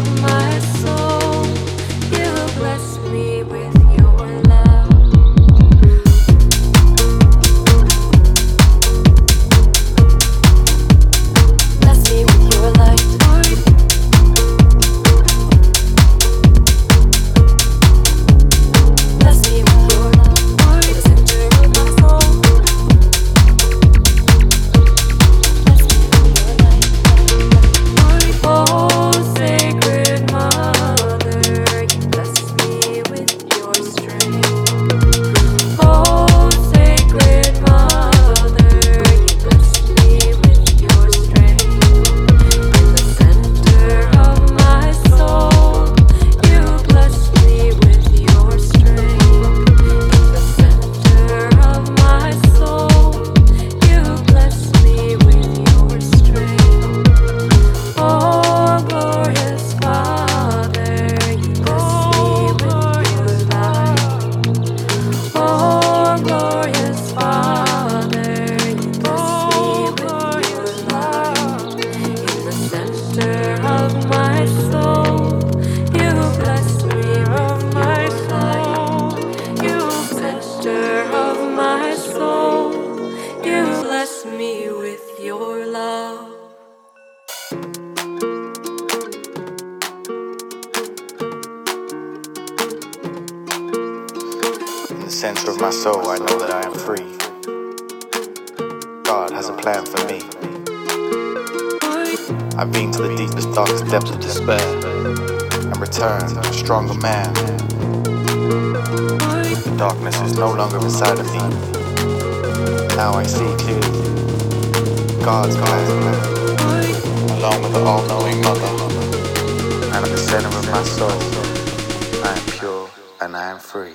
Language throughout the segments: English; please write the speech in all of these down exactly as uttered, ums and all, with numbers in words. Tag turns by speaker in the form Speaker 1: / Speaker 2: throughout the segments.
Speaker 1: center of my soul, I know that I am free. God has a plan for me. I've been to the deepest, darkest depths of despair and returned a stronger man. The darkness is no longer inside of me. Now I see clearly God's plan, along with the all-knowing Mother. And at the center of my soul, I am pure and I am free.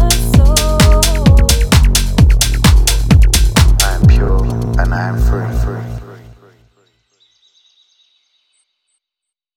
Speaker 1: Free, free.